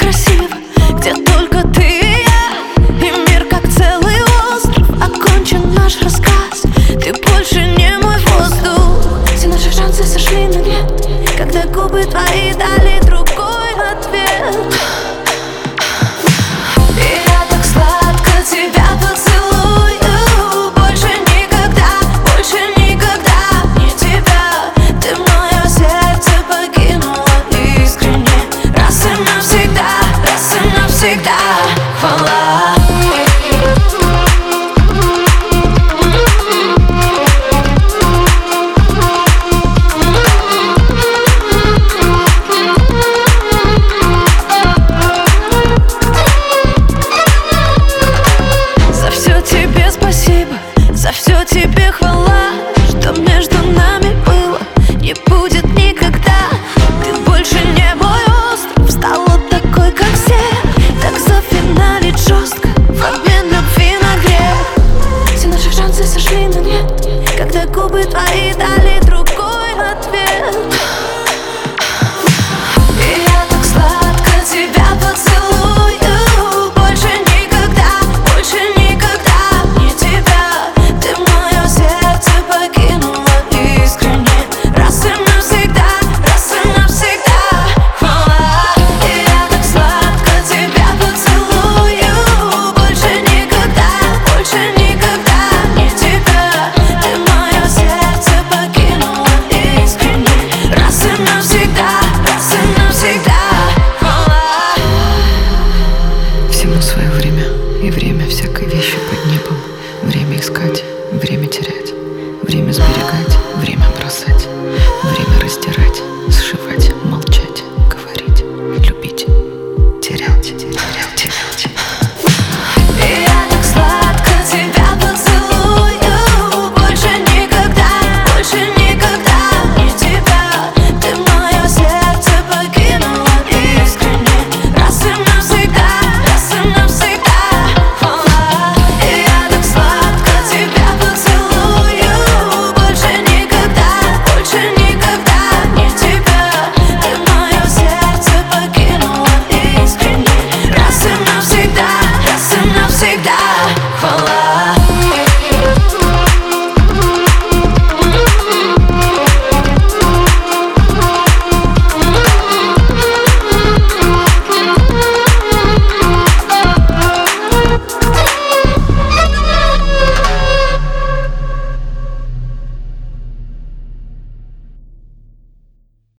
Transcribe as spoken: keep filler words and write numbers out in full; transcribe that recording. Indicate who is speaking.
Speaker 1: красиво, где только ты и я, и мир как целый остров. Окончен наш рассказ, ты больше не мой воздух. Все наши шансы сошли на нет, когда губы твои дали другой ответ. И я так сладко тебя поцелую, больше никогда, больше никогда не тебя. Ты мое сердце покинула искренне, раз и навсегда, раз и навсегда.